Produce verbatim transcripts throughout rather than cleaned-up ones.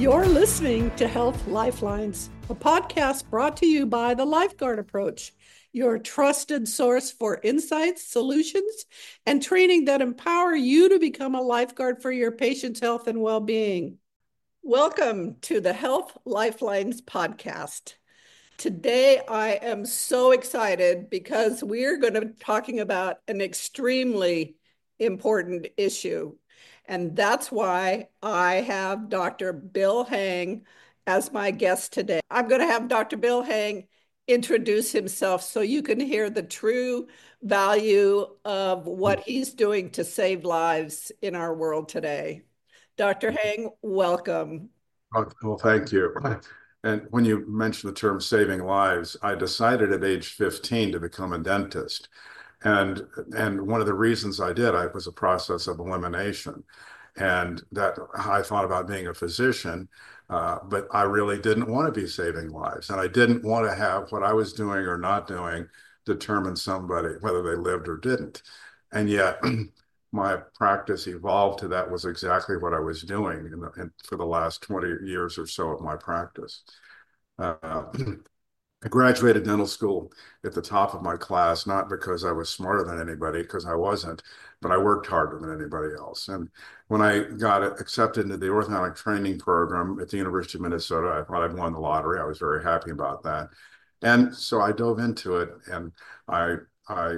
You're listening to Health Lifelines, a podcast brought to you by the Lifeguard Approach, your trusted source for insights, solutions, and training that empower you to become a lifeguard for your patients' health and well-being. Welcome to the Health Lifelines podcast. Today, I am so excited because we're going to be talking about an extremely important issue. And that's why I have Doctor Bill Hang as my guest today. I'm going to have Doctor Bill Hang introduce himself so you can hear the true value of what he's doing to save lives in our world today. Doctor Hang, welcome. Well, thank you. And when you mentioned the term saving lives, I decided at age fifteen to become a dentist. And and one of the reasons I did, I was a process of elimination. And that I thought about being a physician, uh, but I really didn't want to be saving lives. And I didn't want to have what I was doing or not doing determine somebody, whether they lived or didn't. And yet, my practice evolved to that was exactly what I was doing in the, in, for the last twenty years or so of my practice. Uh, I graduated dental school at the top of my class, not because I was smarter than anybody, because I wasn't, but I worked harder than anybody else. And when I got accepted into the orthodontic training program at the University of Minnesota, I thought I'd won the lottery. I was very happy about that. And so I dove into it, and I, I,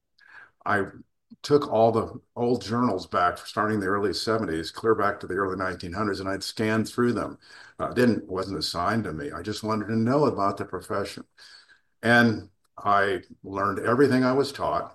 I took all the old journals back starting in the early seventies, clear back to the early nineteen hundreds, and I'd scanned through them. Uh, didn't wasn't assigned to me. I just wanted to know about the profession. And I learned everything I was taught,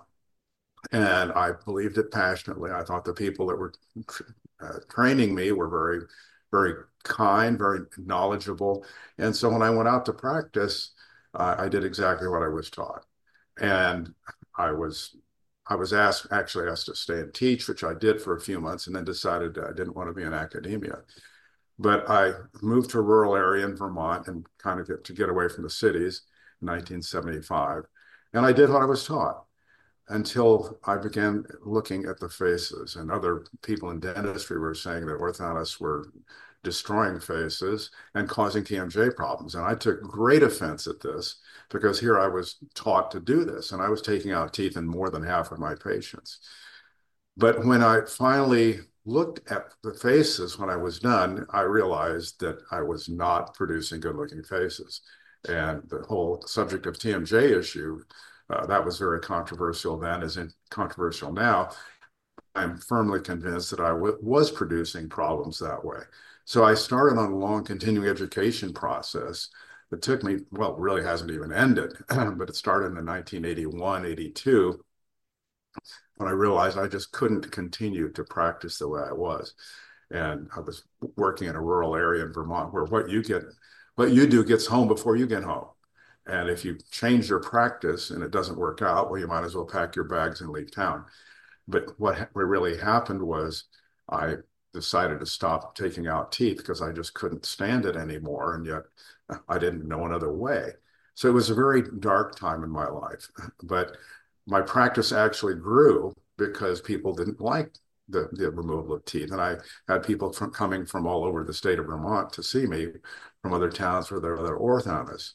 and I believed it passionately. I thought the people that were uh, training me were very, very kind, very knowledgeable. And so when I went out to practice, uh, I did exactly what I was taught. And I was I was asked, actually asked to stay and teach, which I did for a few months, and then decided I didn't want to be in academia. But I moved to a rural area in Vermont and kind of get to get away from the cities in nineteen seventy-five. And I did what I was taught until I began looking at the faces. And other people in dentistry were saying that orthodontists were destroying faces and causing T M J problems. And I took great offense at this because here I was taught to do this, and I was taking out teeth in more than half of my patients. But when I finally looked at the faces when I was done, I realized that I was not producing good-looking faces. And the whole subject of T M J issue, uh, that was very controversial then, as in controversial now. I'm firmly convinced that I w- was producing problems that way. So I started on a long continuing education process that took me, well, it really hasn't even ended, but it started in nineteen eighty-one, eighty-two, when I realized I just couldn't continue to practice the way I was. And I was working in a rural area in Vermont where what you get, what you do gets home before you get home. And if you change your practice and it doesn't work out, well, you might as well pack your bags and leave town. But what really happened was I decided to stop taking out teeth because I just couldn't stand it anymore. And yet I didn't know another way. So it was a very dark time in my life. But my practice actually grew because people didn't like the, the removal of teeth. And I had people from coming from all over the state of Vermont to see me from other towns where there were other orthodontists.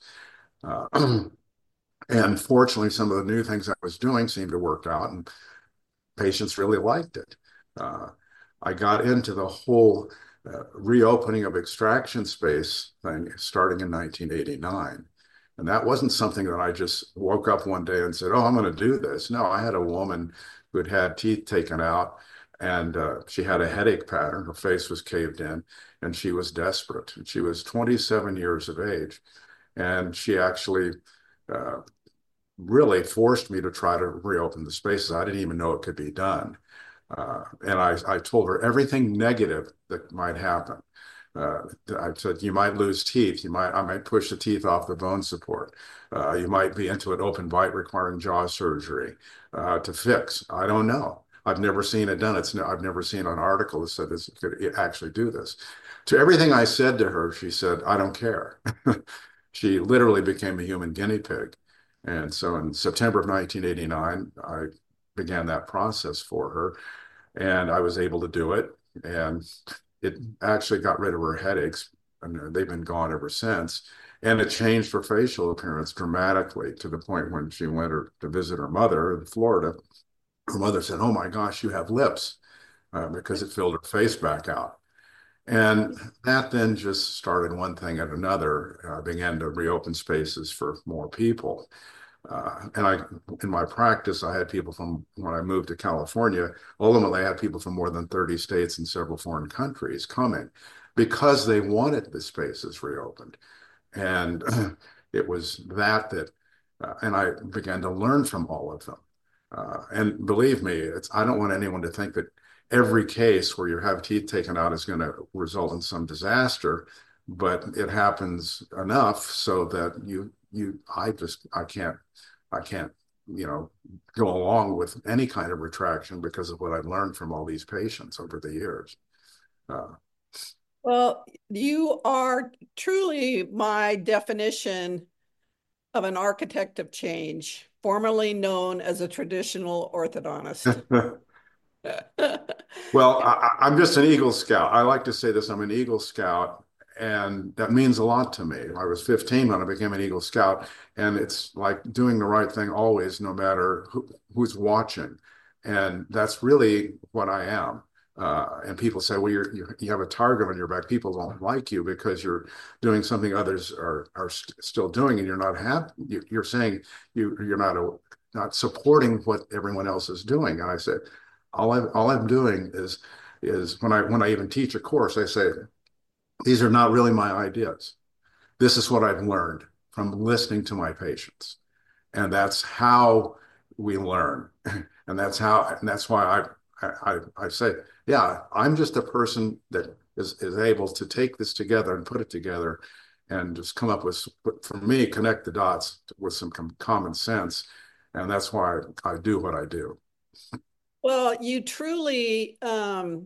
Uh, and fortunately, some of the new things I was doing seemed to work out, and patients really liked it. Uh, I got into the whole uh, reopening of extraction space thing starting in nineteen eighty-nine. And that wasn't something that I just woke up one day and said, oh, I'm going to do this. No, I had a woman who had had teeth taken out, and uh, she had a headache pattern. Her face was caved in, and she was desperate. And she was twenty-seven years of age. And she actually uh, really forced me to try to reopen the spaces. I didn't even know it could be done. Uh, and I, I told her everything negative that might happen. Uh, I said, you might lose teeth. You might, I might push the teeth off the bone support. Uh, you might be into an open bite requiring jaw surgery uh, to fix. I don't know. I've never seen it done. It's no, I've never seen an article that said this could actually do this. To everything I said to her, she said, I don't care. She literally became a human guinea pig. And so in September of nineteen eighty-nine, I began that process for her, and I was able to do it. And it actually got rid of her headaches and they've been gone ever since. And it changed her facial appearance dramatically to the point when she went her, to visit her mother in Florida. Her mother said, "Oh my gosh, you have lips," uh, because it filled her face back out. And that then just started one thing at another. I uh, began to reopen spaces for more people. Uh, and I, in my practice, I had people from when I moved to California. Ultimately, I had people from more than thirty states and several foreign countries coming because they wanted the spaces reopened. And it was that that, uh, and I began to learn from all of them. Uh, and believe me, it's, I don't want anyone to think that every case where you have teeth taken out is going to result in some disaster, but it happens enough so that you, you, I just, I can't, I can't, you know, go along with any kind of retraction because of what I've learned from all these patients over the years. Uh, Well, you are truly my definition of an architect of change, formerly known as a traditional orthodontist. Well, I, I'm just an Eagle Scout. I like to say this, I'm an Eagle Scout, and that means a lot to me. I was fifteen when I became an Eagle Scout, and it's like doing the right thing always, no matter who, who's watching. And that's really what I am. Uh, and people say, well, you're, you you have a target on your back. People don't like you because you're doing something others are are st still doing, and you're not happy. You, you're saying you you're not a, not supporting what everyone else is doing. And I said, all I all I'm doing is is when I when I even teach a course, I say, these are not really my ideas. This is what I've learned from listening to my patients. And that's how we learn. And that's how and that's why I I, I say, yeah, I'm just a person that is, is able to take this together and put it together and just come up with, for me, connect the dots with some common sense. And that's why I do what I do. Well, you truly um,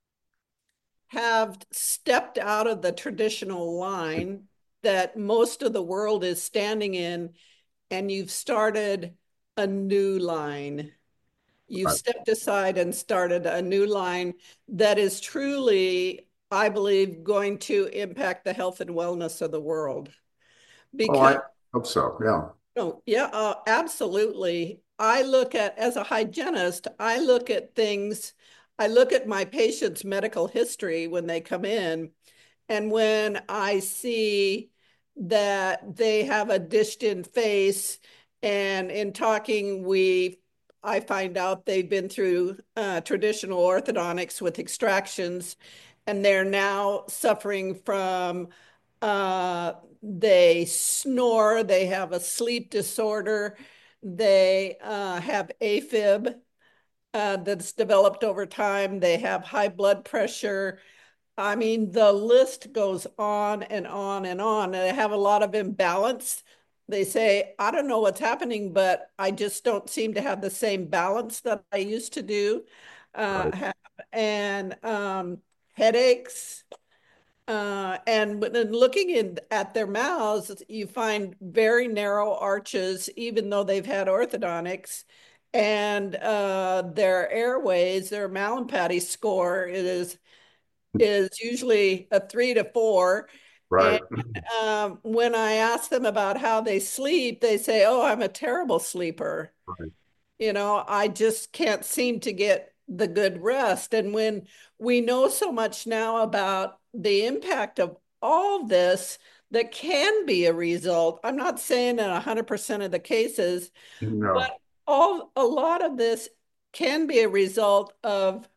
have stepped out of the traditional line that most of the world is standing in, and you've started a new line. You've Right. stepped aside and started a new line that is truly, I believe, going to impact the health and wellness of the world. Oh, Because I hope so. Yeah. Oh, yeah, uh, absolutely. I look at, as a hygienist, I look at things, I look at my patient's medical history when they come in. And when I see that they have a dished in face, and in talking, we, I find out they've been through uh, traditional orthodontics with extractions, and they're now suffering from uh, they snore, they have a sleep disorder, they uh, have AFib uh, that's developed over time, they have high blood pressure. I mean, the list goes on and on and on. And they have a lot of imbalance. They say, I don't know what's happening, but I just don't seem to have the same balance that I used to do. Uh, Right. have, and um, headaches, uh, and when looking in at their mouths, you find very narrow arches, even though they've had orthodontics. And uh, their airways, their Mallampati score is is usually a three to four. And Right. um, when I ask them about how they sleep, they say, "Oh, I'm a terrible sleeper." Right. You know, I just can't seem to get the good rest. And when we know so much now about the impact of all this that can be a result, I'm not saying in one hundred percent of the cases, but No. all a lot of this can be a result of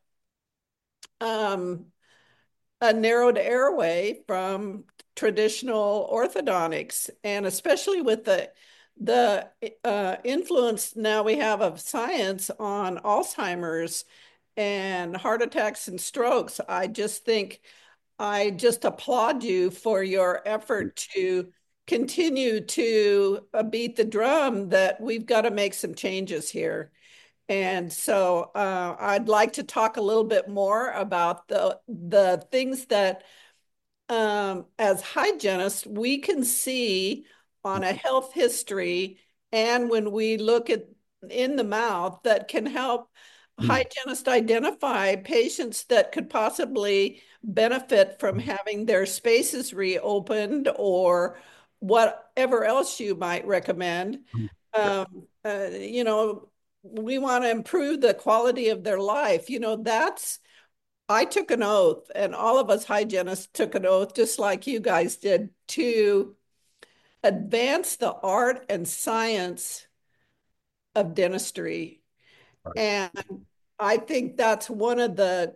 um, a narrowed airway from traditional orthodontics, and especially with the the uh, influence now we have of science on Alzheimer's and heart attacks and strokes. I just think I just applaud you for your effort to continue to uh, beat the drum that we've got to make some changes here. And so uh, I'd like to talk a little bit more about the the things that, um, as hygienists, we can see on a health history, and when we look at in the mouth, that can help hygienists identify patients that could possibly benefit from having their spaces reopened or whatever else you might recommend. Um, uh, you know, we want to improve the quality of their life. You know, that's, I took an oath, and all of us hygienists took an oath, just like you guys did, to advance the art and science of dentistry. And I think that's one of the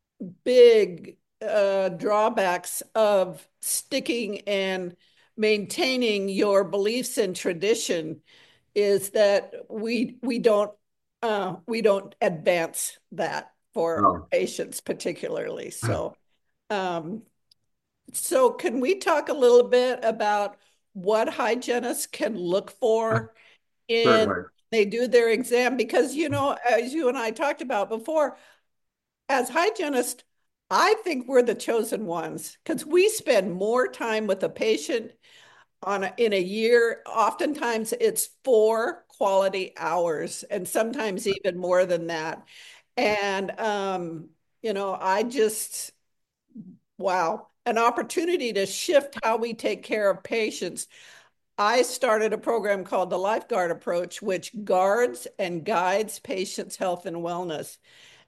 big uh, drawbacks of sticking and maintaining your beliefs and tradition is that we we don't uh, we don't advance that for Oh, patients particularly. So, um, so can we talk a little bit about what hygienists can look for in certainly. they do their exam? Because you know, as you and I talked about before, as hygienists, I think we're the chosen ones because we spend more time with a patient on a, in a year. Oftentimes, it's four quality hours, and sometimes even more than that. And um, you know, I just wow, an opportunity to shift how we take care of patients. I started a program called the Lifeguard Approach, which guards and guides patients' health and wellness.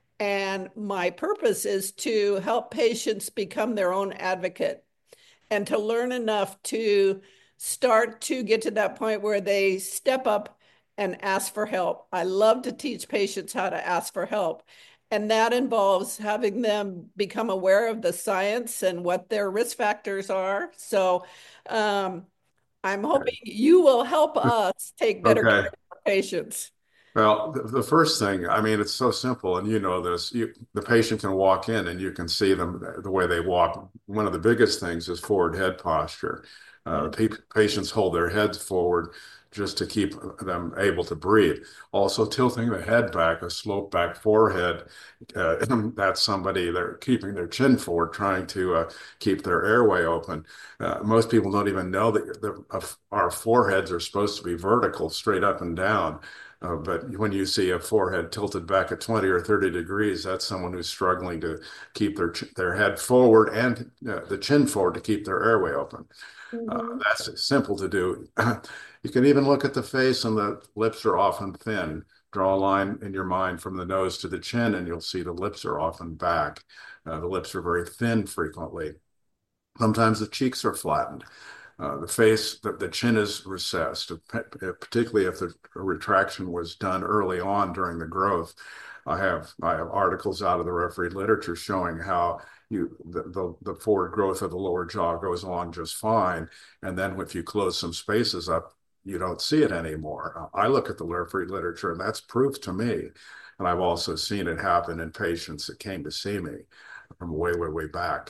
And my purpose is to help patients become their own advocate and to learn enough to start to get to that point where they step up and ask for help. I love to teach patients how to ask for help. And that involves having them become aware of the science and what their risk factors are. So um, I'm hoping you will help us take better care Okay. of our patients. Well, the, the first thing, I mean, it's so simple, and you know this. You, the patient can walk in, and you can see them the way they walk. One of the biggest things is forward head posture. Uh, Yeah. pa patients hold their heads forward just to keep them able to breathe. Also, tilting the head back, a slope back forehead. Uh, that's somebody they're keeping their chin forward, trying to uh, keep their airway open. Uh, most people don't even know that the, uh, our foreheads are supposed to be vertical, straight up and down. Uh, but when you see a forehead tilted back at twenty or thirty degrees, that's someone who's struggling to keep their their head forward and uh, the chin forward to keep their airway open. Uh, Mhm. that's simple to do. You can even look at the face, and the lips are often thin. Draw a line in your mind from the nose to the chin, and you'll see the lips are often back. Uh, the lips are very thin frequently. Sometimes the cheeks are flattened. Uh, the face, the, the chin is recessed, particularly if the retraction was done early on during the growth. I have I have articles out of the refereed literature showing how you the, the, the forward growth of the lower jaw goes on just fine, and then if you close some spaces up, you don't see it anymore. I look at the refereed literature, and that's proof to me. And I've also seen it happen in patients that came to see me from way, way, way back.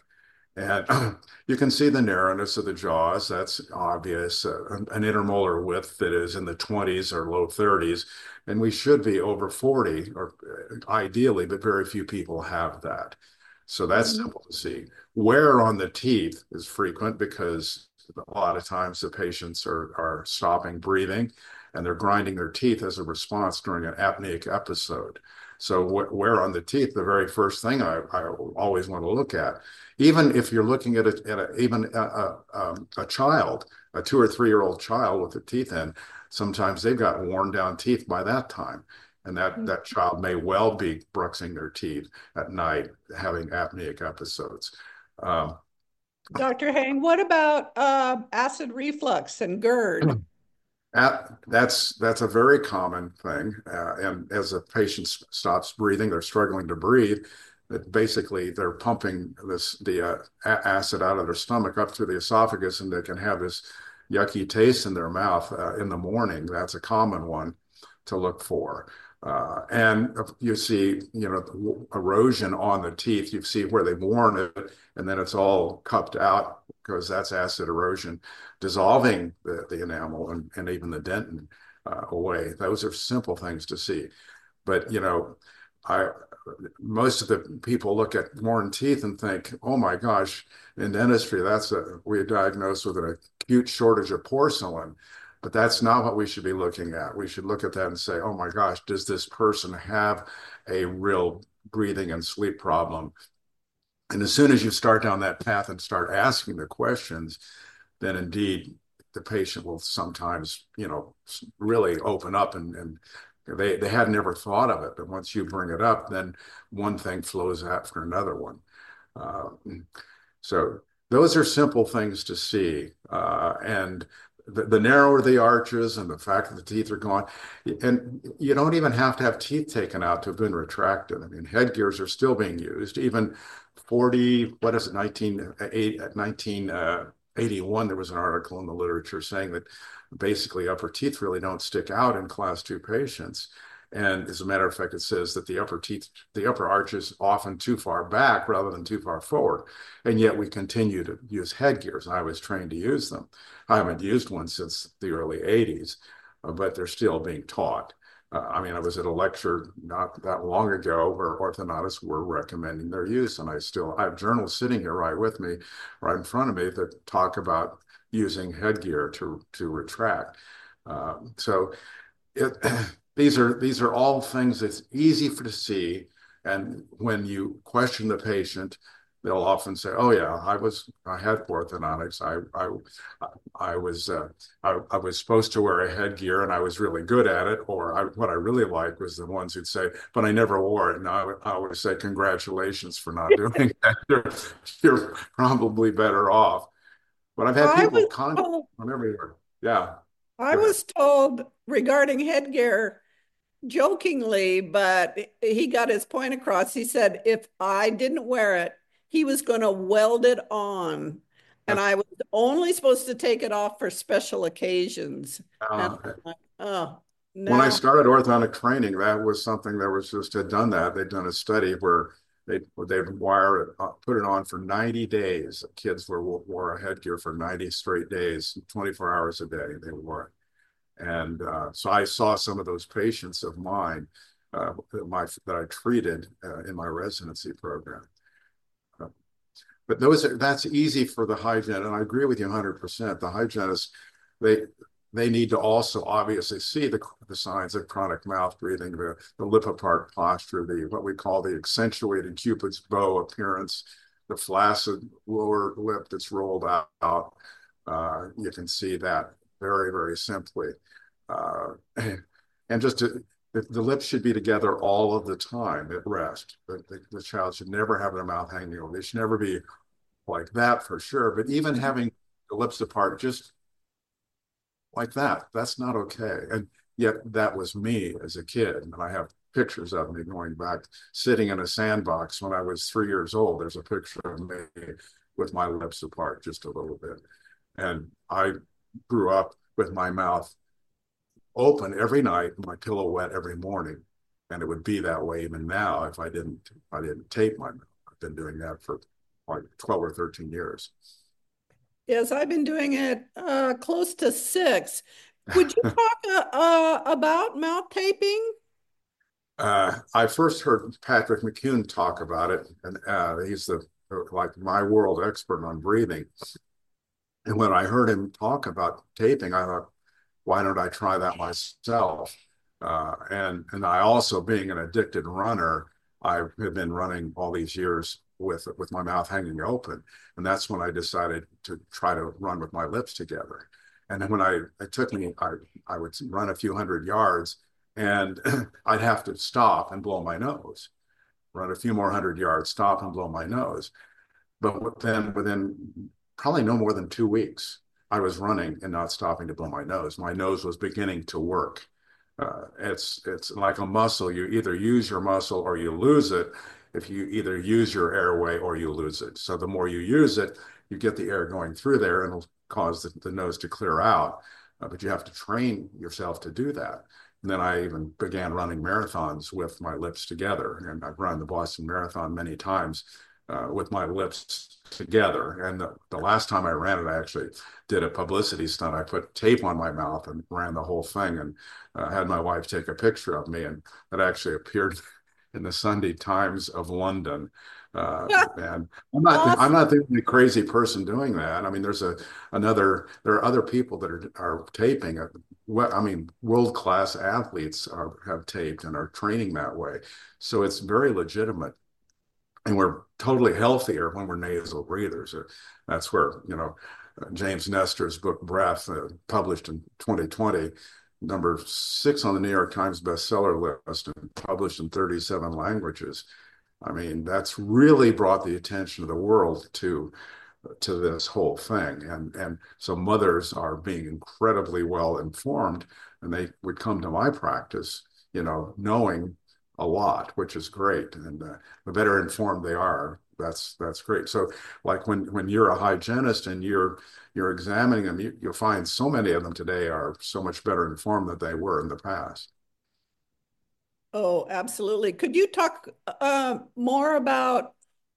And you can see the narrowness of the jaws. That's obvious. Uh, an intermolar width that is in the twenties or low thirties. And we should be over forty, or uh, ideally, but very few people have that. So that's Mhm. simple to see. Wear on the teeth is frequent because a lot of times the patients are, are stopping breathing and they're grinding their teeth as a response during an apneic episode. So wear on the teeth, the very first thing I, I always want to look at. Even if you're looking at a, at a even a, a, um, a child, a two or three year old child with their teeth in, sometimes they've got worn down teeth by that time. And that, that child may well be bruxing their teeth at night, having apneic episodes. Um, Doctor Hang, what about uh, acid reflux and GERD? At, that's that's a very common thing, uh, and as a patient stops breathing, they're struggling to breathe. That basically they're pumping this the uh, acid out of their stomach up through the esophagus, and they can have this yucky taste in their mouth uh, in the morning. That's a common one to look for. Uh, and you see, you know, erosion on the teeth. You see where they've worn it, and then it's all cupped out because that's acid erosion, dissolving the, the enamel and, and even the dentin uh, away. Those are simple things to see. But, you know, I most of the people look at worn teeth and think, oh my gosh, in dentistry, that's a we're diagnosed with an acute shortage of porcelain. But that's not what we should be looking at. We should look at that and say, oh my gosh, does this person have a real breathing and sleep problem? And as soon as you start down that path and start asking the questions, then indeed the patient will sometimes, you know, really open up, and, and they, they had never thought of it. But once you bring it up, then one thing flows after another one. Uh, so those are simple things to see. Uh, and the, the narrower the arches and the fact that the teeth are gone, and you don't even have to have teeth taken out to have been retracted. I mean, headgears are still being used. Even forty, what is it, nineteen eighty-one, there was an article in the literature saying that basically upper teeth really don't stick out in class two patients. And as a matter of fact, it says that the upper teeth, the upper arch is often too far back rather than too far forward. And yet we continue to use headgears. I was trained to use them. I haven't used one since the early eighties, uh, but they're still being taught. Uh, I mean, I was at a lecture not that long ago where orthodontists were recommending their use, and I still I have journals sitting here right with me, right in front of me, that talk about using headgear to to retract. Uh, so it, these are these are all things that's easy for to see, and when you question the patient, they'll often say, "Oh yeah, I was I had orthodontics. I I I was uh, I, I was supposed to wear a headgear, and I was really good at it." Or I, what I really liked was the ones who'd say, "But I never wore it." And I, I always say, "Congratulations for not doing that. You're, you're probably better off." But I've had I people was contact told, from everywhere. Yeah, I go ahead. was told regarding headgear, jokingly, but he got his point across. He said if I didn't wear it, he was going to weld it on, and I was only supposed to take it off for special occasions. And Uh, I'm like, oh, when I now. started orthodontic training, that was something that was just had done that. They'd done a study where they they'd wire it, uh, put it on for ninety days. Kids were wore a headgear for ninety straight days, twenty-four hours a day. They wore it. And uh, so I saw some of those patients of mine uh, my, that I treated uh, in my residency program. Uh, but those are, that's easy for the hygienist, and I agree with you one hundred percent. The hygienists, they they need to also obviously see the, the signs of chronic mouth breathing, the, the lip apart posture, the what we call the accentuated Cupid's bow appearance, the flaccid lower lip that's rolled out. Uh, you can see that very, very simply. Uh, and just to, the, the lips should be together all of the time at rest. The, the, the child should never have their mouth hanging over. They should never be like that for sure. But even having the lips apart just like that, that's not okay. And yet that was me as a kid. And I have pictures of me going back, sitting in a sandbox when I was three years old. There's a picture of me with my lips apart just a little bit. And I grew up with my mouth open every night and my pillow wet every morning. And it would be that way even now if I didn't if I didn't tape my mouth. I've been doing that for like twelve or thirteen years. Yes, I've been doing it uh, close to six. Would you talk uh, uh, about mouth taping? Uh, I first heard Patrick McCune talk about it, and uh, he's the like my world expert on breathing. And when I heard him talk about taping, I thought, why don't I try that myself? Uh, and and I also, being an addicted runner, I have been running all these years with with my mouth hanging open, and that's when I decided to try to run with my lips together. And then when I it took me, I I would run a few hundred yards, and I'd have to stop and blow my nose, run a few more hundred yards, stop and blow my nose. But then within probably no more than two weeks, I was running and not stopping to blow my nose. My nose was beginning to work. Uh, it's it's like a muscle. You either use your muscle or you lose it. If you either use your airway or you lose it. So the more you use it, you get the air going through there and it'll cause the, the nose to clear out. Uh, but you have to train yourself to do that. And then I even began running marathons with my lips together. And I've run the Boston Marathon many times uh, with my lips together. And the, the last time I ran it, I actually did a publicity stunt. I put tape on my mouth and ran the whole thing, and uh, had my wife take a picture of me, and that actually appeared in the Sunday Times of London. Uh, and I'm not the, I'm Awesome. not the only crazy person doing that. I mean, there's a another there are other people that are are taping. Uh, What I mean, world class athletes are have taped and are training that way. So it's very legitimate, and we're totally healthier when we're nasal breathers. Uh, That's where, you know, uh, James Nestor's book Breath, uh, published in twenty twenty, number six on the New York Times bestseller list, and published in thirty-seven languages. I mean, that's really brought the attention of the world to to this whole thing. And and so mothers are being incredibly well informed, and they would come to my practice, you know, knowing a lot, which is great. And uh, the better informed they are, that's that's great. So like when when you're a hygienist and you're you're examining them, you, you'll find so many of them today are so much better informed than they were in the past. Oh, absolutely. Could you talk uh, more about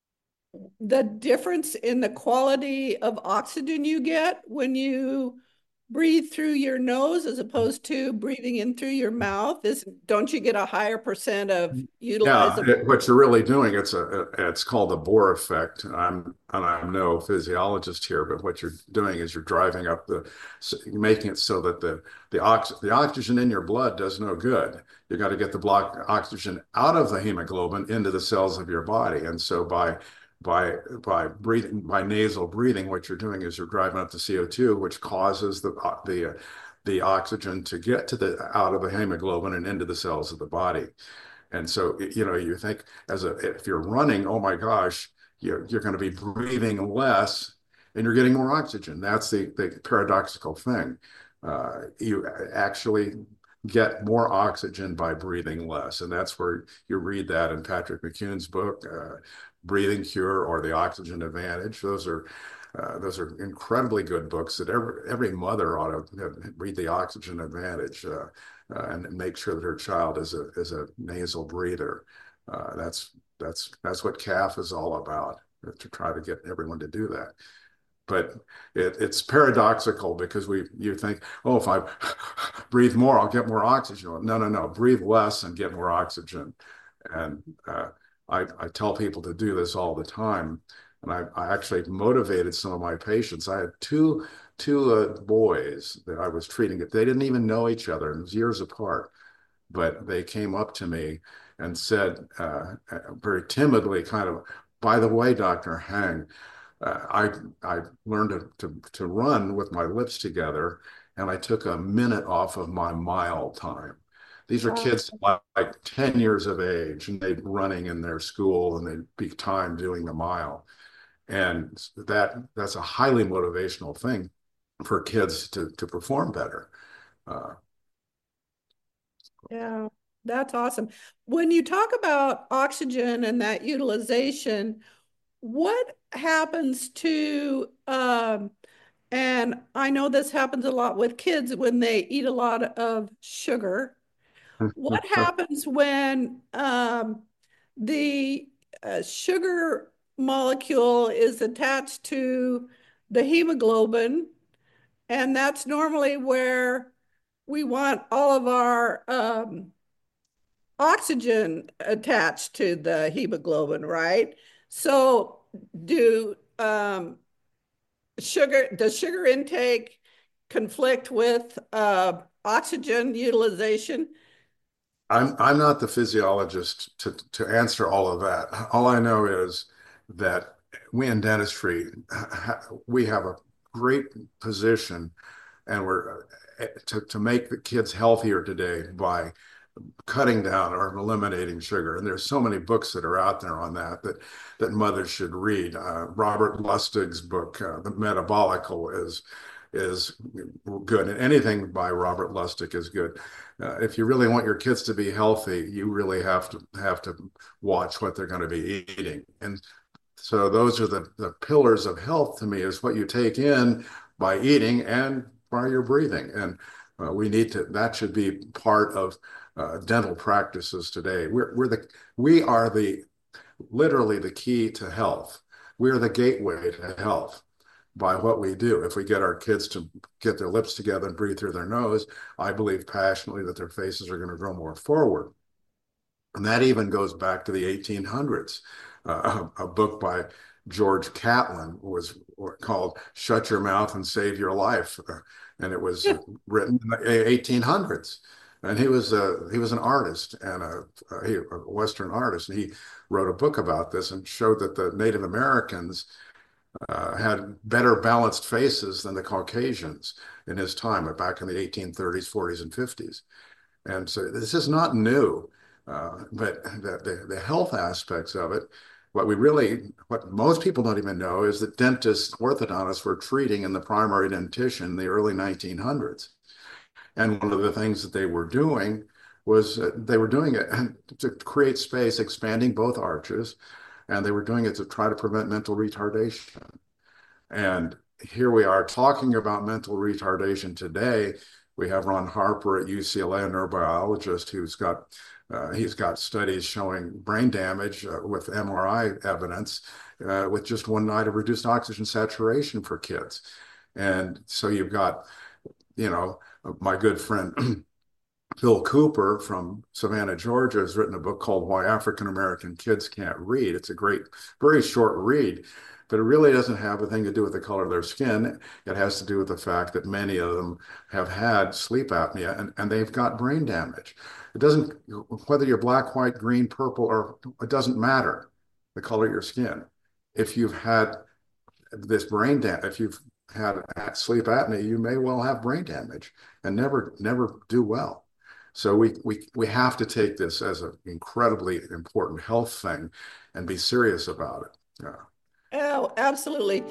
the difference in the quality of oxygen you get when you breathe through your nose as opposed to breathing in through your mouth? Is don't you get a higher percent of Yeah, utilizable? it, what you're really doing, it's a, it's called the Bohr effect. I'm, and I'm no physiologist here, but what you're doing is you're driving up the, you're making it so that the the ox the oxygen in your blood does no good. You got to get the block oxygen out of the hemoglobin into the cells of your body. And so by by by breathing by nasal breathing, what you're doing is you're driving up the C O two, which causes the the the oxygen to get to the out of the hemoglobin and into the cells of the body. And so, you know, you think as a, if you're running, oh my gosh, you're, you're going to be breathing less and you're getting more oxygen. That's the, the paradoxical thing. Uh, you actually get more oxygen by breathing less. And that's where you read that in Patrick McCune's book, uh, Breathing Cure or The Oxygen Advantage. Those are uh, those are incredibly good books that every every mother ought to read. The Oxygen Advantage. Uh, uh, and make sure that her child is a is a nasal breather. Uh, that's that's that's what C A F is all about, to try to get everyone to do that. But it, it's paradoxical because we you think, oh, if I breathe more, I'll get more oxygen. No, no, no. Breathe less and get more oxygen. And uh, I, I tell people to do this all the time. And I, I actually motivated some of my patients. I had two two uh, boys that I was treating. They didn't even know each other, and it was years apart. But they came up to me and said, uh, very timidly, kind of, by the way, Doctor Hang, uh, I I learned to, to to run with my lips together, and I took a minute off of my mile time. These are Wow. kids like, like ten years of age, and they'd be running in their school, and they'd be time doing the mile. And that that's a highly motivational thing for kids to to perform better. Uh, Yeah, that's awesome. When you talk about oxygen and that utilization, what happens to, um, and I know this happens a lot with kids when they eat a lot of sugar. What happens when um, the uh, sugar molecule is attached to the hemoglobin? And that's normally where we want all of our um, oxygen attached to the hemoglobin, right? So do um, sugar, does sugar intake conflict with uh, oxygen utilization? I'm I'm not the physiologist to to answer all of that. All I know is that we in dentistry we have a great position, and we're uh, to to make the kids healthier today by cutting down or eliminating sugar. And there's so many books that are out there on that that that mothers should read. Uh, Robert Lustig's book, uh, The Metabolical, is is good, and anything by Robert Lustig is good. Uh, if you really want your kids to be healthy, you really have to have to watch what they're going to be eating. And so those are the the pillars of health to me: is what you take in by eating and by your breathing. And uh, we need to that should be part of uh, dental practices today. We're we're the we are the literally the key to health. We're the gateway to health by what we do. If we get our kids to get their lips together and breathe through their nose, I believe passionately that their faces are going to grow more forward. And that even goes back to the eighteen hundreds. uh, a, a book by George Catlin was called "Shut Your Mouth and Save Your Life," and it was written in the eighteen hundreds. And he was a he was an artist and a, a, a Western artist, and he wrote a book about this and showed that the Native Americans uh, had better balanced faces than the Caucasians in his time, back in the eighteen thirties, forties, and fifties. And so this is not new, uh, but the, the, the health aspects of it, what we really, what most people don't even know is that dentists, orthodontists were treating in the primary dentition in the early nineteen hundreds. And one of the things that they were doing was uh, they were doing it to create space, expanding both arches, and they were doing it to try to prevent mental retardation. And here we are talking about mental retardation today. We have Ron Harper at U C L A, a neurobiologist who's got uh, he's got studies showing brain damage uh, with M R I evidence uh, with just one night of reduced oxygen saturation for kids. And so you've got, you know, my good friend Phil Cooper from Savannah, Georgia, has written a book called Why African American Kids Can't Read. It's a great, very short read, but it really doesn't have a thing to do with the color of their skin. It has to do with the fact that many of them have had sleep apnea and, and they've got brain damage. It doesn't, whether you're black, white, green, purple, or it doesn't matter the color of your skin. If you've had this brain damage, if you've had sleep apnea, you may well have brain damage and never, never do well. So we we we have to take this as an incredibly important health thing and be serious about it. Yeah. Oh, absolutely.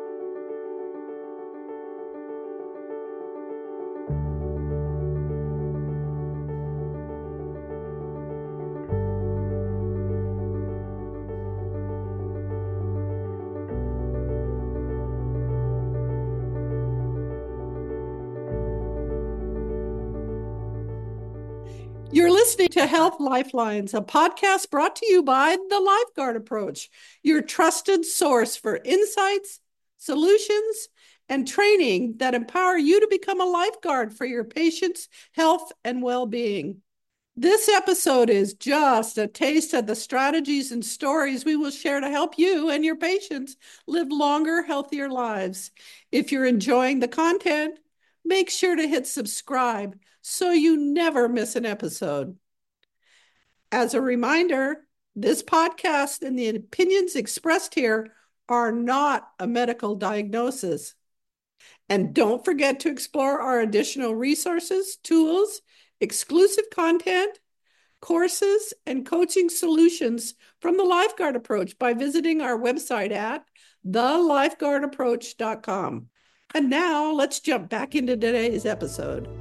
You're listening to Health Lifelines, a podcast brought to you by the Lifeguard Approach, your trusted source for insights, solutions, and training that empower you to become a lifeguard for your patients' health and well-being. This episode is just a taste of the strategies and stories we will share to help you and your patients live longer, healthier lives. If you're enjoying the content, make sure to hit subscribe so you never miss an episode. As a reminder, this podcast and the opinions expressed here are not a medical diagnosis. And don't forget to explore our additional resources, tools, exclusive content, courses, and coaching solutions from the Lifeguard Approach by visiting our website at the lifeguard approach dot com. And now let's jump back into today's episode.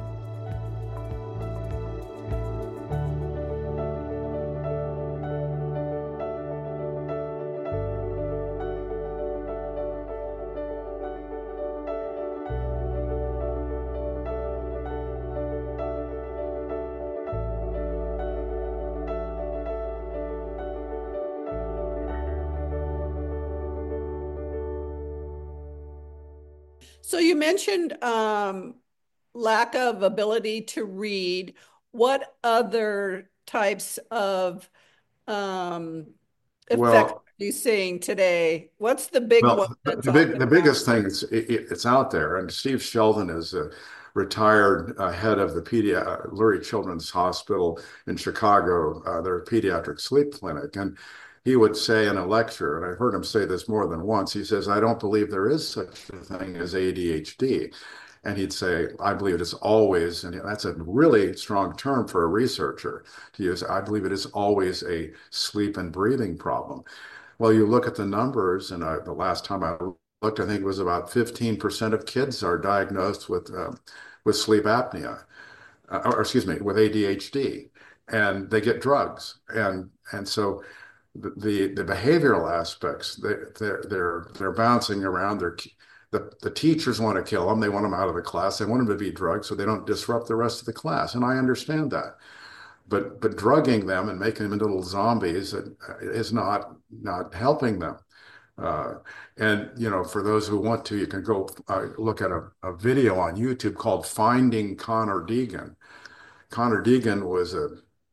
So you mentioned um, lack of ability to read. What other types of um, effects Well, are you seeing today? What's the big one well, that's the big often the found? biggest thing is it, it's out there, and Steve Sheldon is a retired uh, head of the Pedi uh, Lurie Children's Hospital in Chicago, uh, their pediatric sleep clinic, and he would say in a lecture, and I've heard him say this more than once, he says, "I don't believe there is such a thing as A D H D." And he'd say, "I believe it is always," and that's a really strong term for a researcher to use, "I believe it is always a sleep and breathing problem." Well, you look at the numbers, and I, the last time I looked, I think it was about fifteen percent of kids are diagnosed with uh, with sleep apnea, uh, or excuse me, with A D H D, and they get drugs, and and so the the, the behavioral aspects, they, they're they're they're bouncing around. They're the, the teachers want to kill them. They want them out of the class. They want them to be drugged so they don't disrupt the rest of the class, and I understand that. But but drugging them and making them into little zombies is not not helping them. Uh, and you know, for those who want to, you can go uh, look at a, a video on YouTube called "Finding Connor Deegan." Connor Deegan was a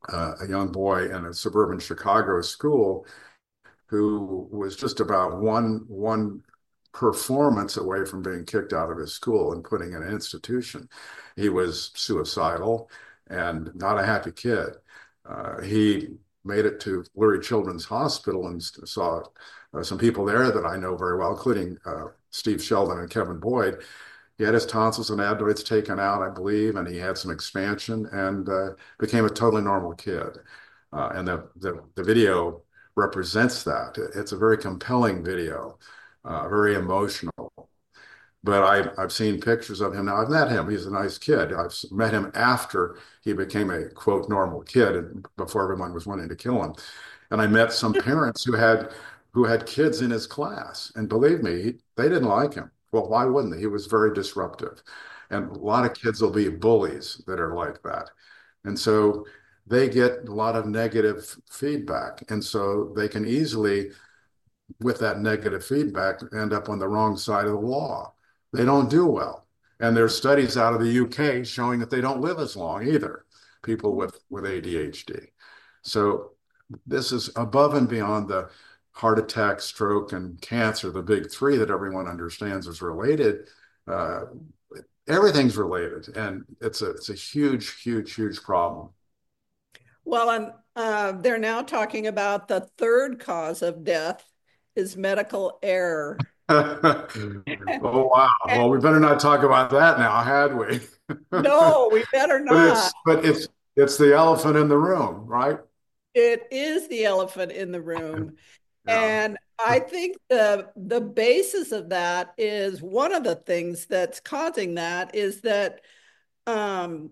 uh, a young boy in a suburban Chicago school who was just about one one performance away from being kicked out of his school and putting in an institution. He was suicidal and not a happy kid. Uh, he made it to Lurie Children's Hospital and saw uh, some people there that I know very well, including uh, Steve Sheldon and Kevin Boyd. He had his tonsils and adenoids taken out, I believe, and he had some expansion and uh, became a totally normal kid. Uh, and the, the, the video represents that. It's a very compelling video, uh, very emotional. But I, I've seen pictures of him now. I've met him. He's a nice kid. I've met him after he became a, quote, normal kid and before everyone was wanting to kill him. And I met some parents who had who had kids in his class. And believe me, they didn't like him. Well, why wouldn't they? He was very disruptive. And a lot of kids will be bullies that are like that. And so they get a lot of negative feedback. And so they can easily, with that negative feedback, end up on the wrong side of the law. They don't do well. And there's studies out of the U K showing that they don't live as long either, people with, with A D H D. So this is above and beyond the heart attack, stroke, and cancer, the big three that everyone understands is related. Uh, everything's related, and it's a, it's a huge, huge, huge problem. Well, and uh, they're now talking about the third cause of death is medical error. Oh, wow. Well, we better not talk about that now, had we? No, we better But not. it's but it's it's the elephant in the room, right? It is the elephant in the room. Yeah. And I think the the basis of that is one of the things that's causing that is that um,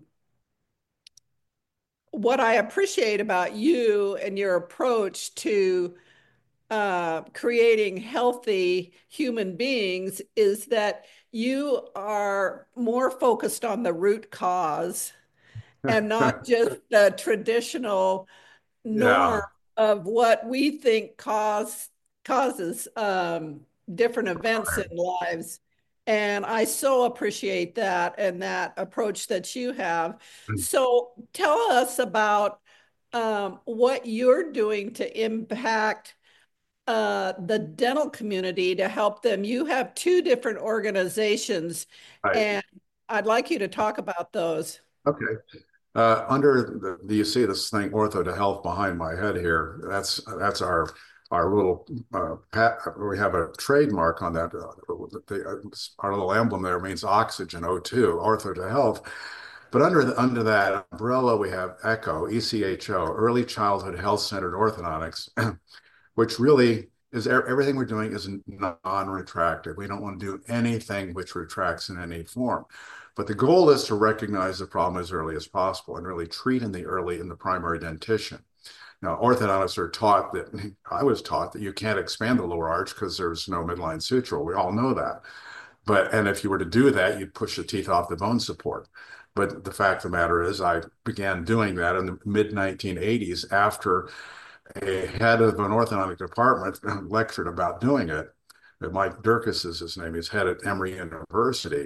what I appreciate about you and your approach to uh, creating healthy human beings is that you are more focused on the root cause and not just the traditional norm Yeah. of what we think cause causes um, different events in lives. And I so appreciate that and that approach that you have. So tell us about um, what you're doing to impact uh, the dental community to help them. You have two different organizations, Right. and I'd like you to talk about those. Okay. Uh, under the, do you see this thing, Ortho to Health, behind my head here? That's that's our our little uh, pat, we have a trademark on that. Uh, the, uh, our little emblem there means oxygen, O two, Ortho to Health. But under the, under that umbrella, we have ECHO, E C H O, Early Childhood Health Centered Orthodontics, which really is everything we're doing is non-retractive. We don't want to do anything which retracts in any form. But the goal is to recognize the problem as early as possible and really treat in the early in the primary dentition. Now, orthodontists are taught that, I was taught that you can't expand the lower arch because there's no midline suture. We all know that. But, and if you were to do that, you'd push the teeth off the bone support. But the fact of the matter is, I began doing that in the mid nineteen eighties after a head of an orthodontic department lectured about doing it. Mike Durkis is his name. He's head at Emory University.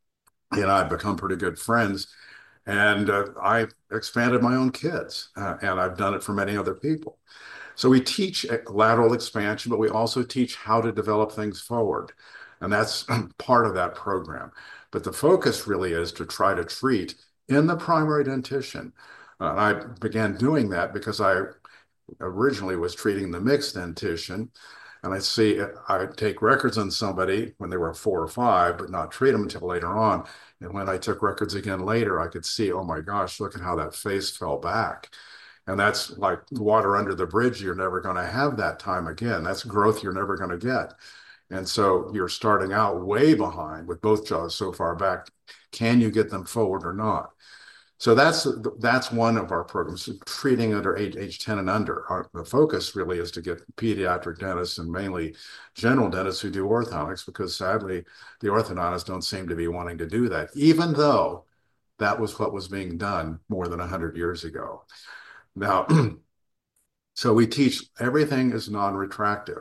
He and I have become pretty good friends. And uh, I expanded my own kids, uh, and I've done it for many other people. So we teach lateral expansion, but we also teach how to develop things forward. And that's part of that program. But the focus really is to try to treat in the primary dentition. Uh, and I began doing that because I originally was treating the mixed dentition. And I see, I would take records on somebody when they were four or five, but not treat them until later on. And when I took records again later, I could see, oh my gosh, look at how that face fell back. And that's like water under the bridge. You're never going to have that time again. That's growth you're never going to get. And so you're starting out way behind with both jaws so far back. Can you get them forward or not? So that's that's one of our programs, treating under age, age ten and under. Our, the focus really is to get pediatric dentists and mainly general dentists who do orthodontics, because sadly, the orthodontists don't seem to be wanting to do that, even though that was what was being done more than one hundred years ago. Now, so we teach everything is non-retractive.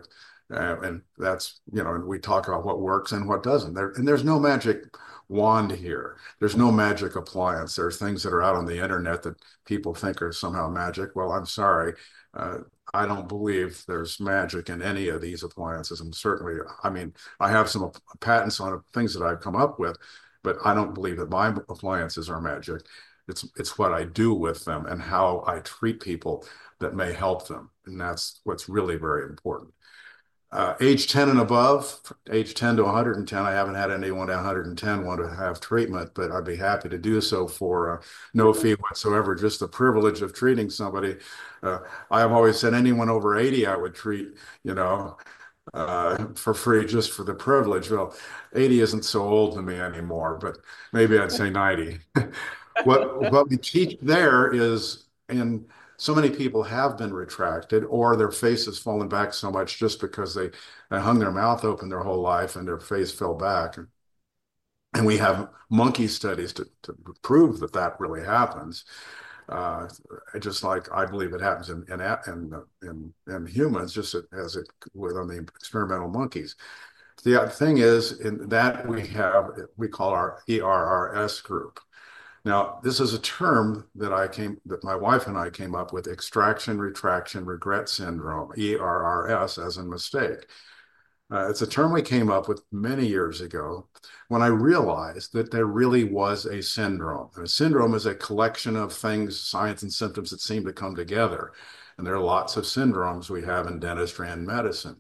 Uh, and that's, you know, and we talk about what works and what doesn't. There, and there's no magic wand here. There's no magic appliance. There's things that are out on the internet that people think are somehow magic. Well, I'm sorry. Uh, I don't believe there's magic in any of these appliances. And certainly, I mean, I have some patents on things that I've come up with, but I don't believe that my appliances are magic. It's it's what I do with them and how I treat people that may help them. And that's what's really very important. Uh, age ten and above, age ten to one hundred ten, I haven't had anyone at one hundred ten want to have treatment, but I'd be happy to do so for uh, no fee whatsoever, just the privilege of treating somebody. Uh, I've always said anyone over eighty I would treat, you know, uh, for free just for the privilege. Well, eighty isn't so old to me anymore, but maybe I'd say ninety. What, what we teach there is, and so many people have been retracted or their face has fallen back so much just because they, they hung their mouth open their whole life and their face fell back. And we have monkey studies to, to prove that that really happens. Uh, just like I believe it happens in in in, in, in humans, just as it would on the experimental monkeys. The thing is, in that we have, we call our E R R S group. Now, this is a term that I came, that my wife and I came up with: extraction, retraction, regret syndrome, E R R S, as in mistake. Uh, it's a term we came up with many years ago when I realized that there really was a syndrome. And a syndrome is a collection of things, signs and symptoms that seem to come together. And there are lots of syndromes we have in dentistry and medicine.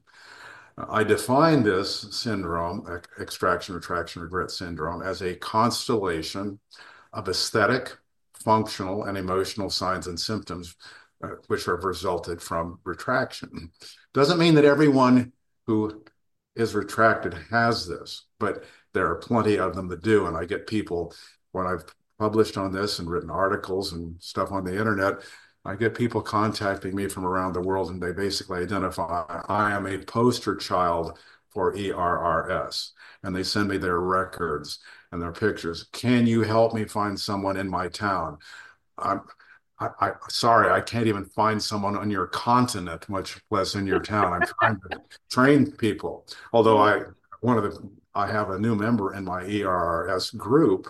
I define this syndrome, extraction, retraction, regret syndrome, as a constellation of aesthetic, functional, and emotional signs and symptoms, uh, which have resulted from retraction. Doesn't mean that everyone who is retracted has this, but there are plenty of them that do. And I get people, when I've published on this and written articles and stuff on the internet, I get people contacting me from around the world, and they basically identify, I am a poster child for E R R S. And they send me their records and their pictures. Can you help me find someone in my town? I'm I, I sorry, I can't even find someone on your continent, much less in your town. I'm trying to train people. Although I one of the I have a new member in my E R R S group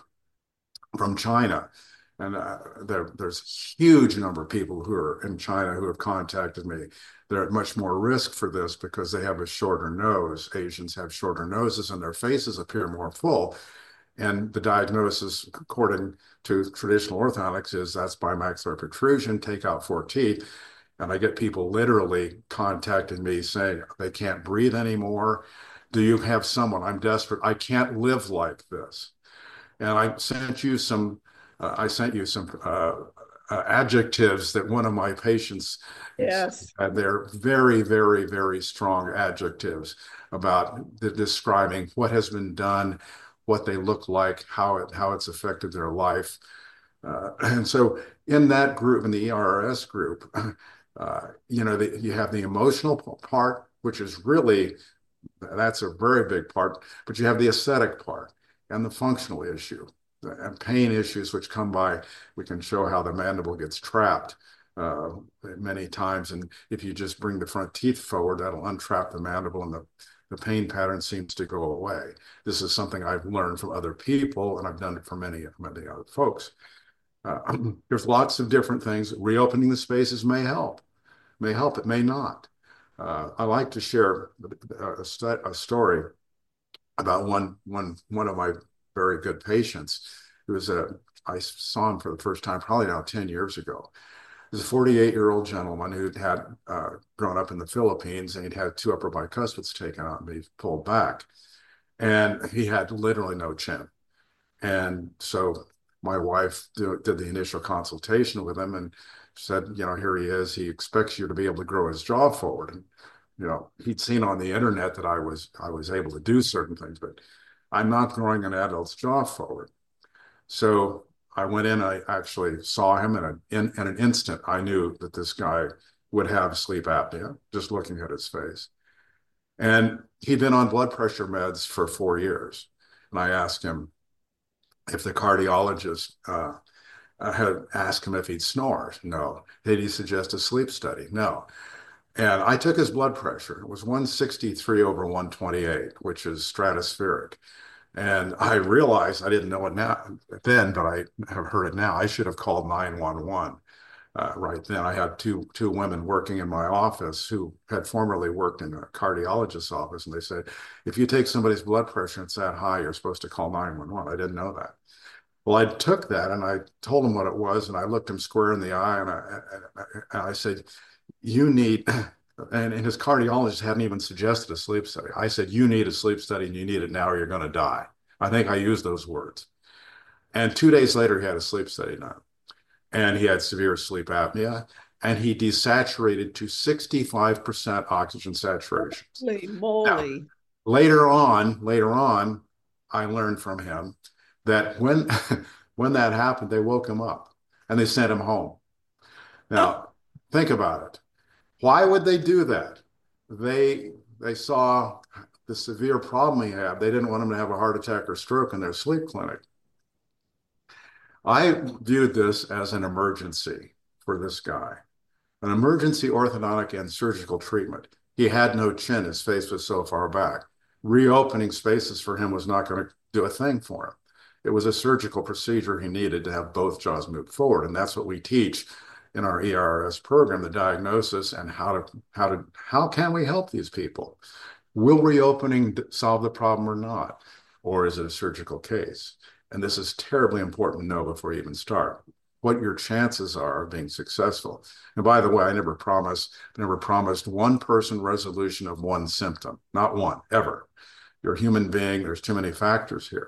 from China. And uh, there, there's a huge number of people who are in China who have contacted me. They're at much more risk for this because they have a shorter nose. Asians have shorter noses and their faces appear more full. And the diagnosis, according to traditional orthodontics, is that's bimaxillary protrusion, take out four teeth. And I get people literally contacting me saying they can't breathe anymore. Do you have someone? I'm desperate. I can't live like this. And I sent you some Uh, I sent you some uh, uh, adjectives that one of my patients Yes. had. They're very, very, very strong adjectives about the, describing what has been done, what they look like, how it how it's affected their life. Uh, and so in that group, in the E R R S group, uh, you know, the, you have the emotional part, which is really, that's a very big part, but you have the aesthetic part and the functional issue. And pain issues which come by, we can show how the mandible gets trapped uh, many times. And if you just bring the front teeth forward, that'll untrap the mandible and the, the pain pattern seems to go away. This is something I've learned from other people, and I've done it for many, many other folks. Uh, there's lots of different things. Reopening the spaces may help, may help, it may not. Uh, I like to share a, a story about one, one, one of my very good patients. It was a, I saw him for the first time probably now ten years ago. He was a forty-eight-year-old gentleman who'd had uh, grown up in the Philippines, and he'd had two upper bicuspids taken out and be pulled back. And he had literally no chin. And so my wife do, did the initial consultation with him and said, you know, here he is. He expects you to be able to grow his jaw forward. And, you know, he'd seen on the internet that I was, I was able to do certain things, but I'm not growing an adult's jaw forward. So I went in, I actually saw him, and in, in an instant, I knew that this guy would have sleep apnea, just looking at his face. And he'd been on blood pressure meds for four years. And I asked him if the cardiologist uh, had asked him if he'd snore. No. Did he suggest a sleep study? No. And I took his blood pressure. It was one sixty-three over one twenty-eight, which is stratospheric. And I realized I didn't know it now then, but I have heard it now. I should have called nine one one uh, right then. I had two two women working in my office who had formerly worked in a cardiologist's office, and they said, if you take somebody's blood pressure and it's that high, you're supposed to call nine one one. I didn't know that. Well, I took that and I told him what it was, and I looked him square in the eye, and I, and I said, you need, and, and his cardiologist hadn't even suggested a sleep study. I said, you need a sleep study and you need it now or you're going to die. I think I used those words. And two days later, he had a sleep study done, and he had severe sleep apnea, and he desaturated to sixty-five percent oxygen saturation. Holy Now, moly. later on, later on, I learned from him that when when that happened, they woke him up and they sent him home. Now, think about it. Why would they do that? They they saw the severe problem he had. They didn't want him to have a heart attack or stroke in their sleep clinic. I viewed this as an emergency for this guy, an emergency orthodontic and surgical treatment. He had no chin. His face was so far back. Reopening spaces for him was not going to do a thing for him. It was a surgical procedure he needed to have both jaws move forward. And that's what we teach in our E R S program, the diagnosis and how to, how to, how can we help these people? Will reopening solve the problem or not? Or is it a surgical case? And this is terribly important to know before you even start, what your chances are of being successful. And by the way, I never promised, never promised one person resolution of one symptom, not one, ever. You're a human being, there's too many factors here.